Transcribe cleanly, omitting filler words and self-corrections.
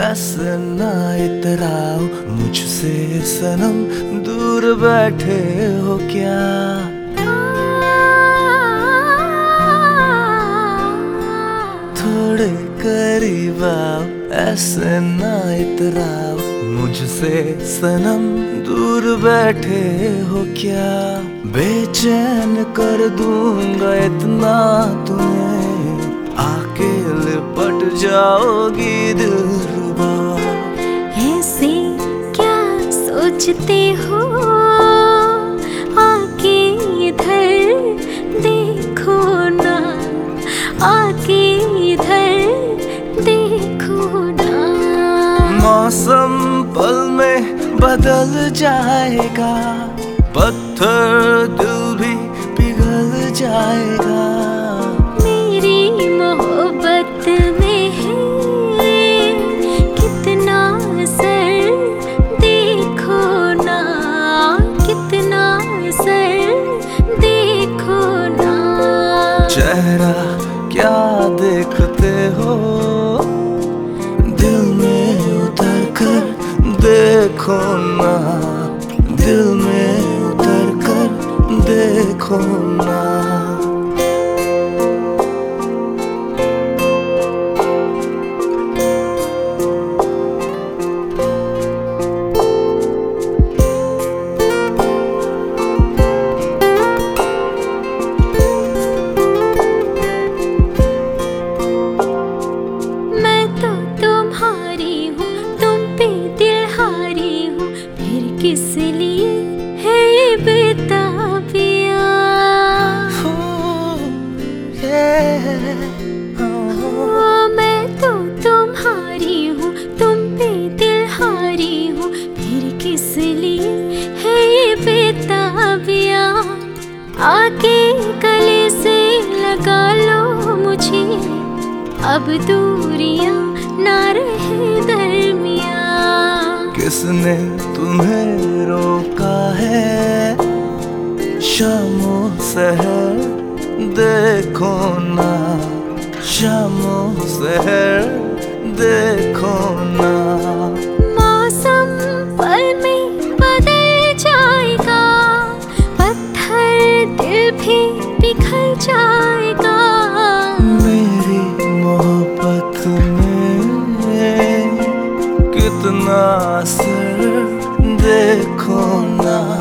ऐसे ना इतराओ मुझसे सनम, दूर बैठे हो क्या? थोड़े करीब आओ, ऐसे ना इतराओ मुझसे सनम, दूर बैठे हो क्या? बेचैन कर दूंगा इतना तुम्हें, आके लिपट जाओगी दिलरुबा। ऐसे क्या सोचते हो, आके इधर देखो ना, आके इधर देखो ना। मौसम पल में बदल जाएगा, पत्थर दिल भी पिघल जाएगा। मेरी मोहब्बत में है कितना असर देखो ना, कितना असर देखो ना। चेहरा क्या देखते हो, दिल में उतर कर देखो ना, दिल में उतर कर देखो ना। किस लिए है ये बेताबियां? मैं तो तुम्हारी हूँ, तुम पे दिल हारी हूँ, फिर किस लिए है ये बेताबियां? आके गले से लगा लो मुझे, अब दूरियां ना रहे दरमियां। किसने तुम्हें रोका है, शामो सहर देखो ना, शामो सहर देखो ना। मौसम पल में बदल जाएगा, पत्थर दिल भी पिघल जाएगा। मेरी मोहब्बत में कितना असर देखो ना।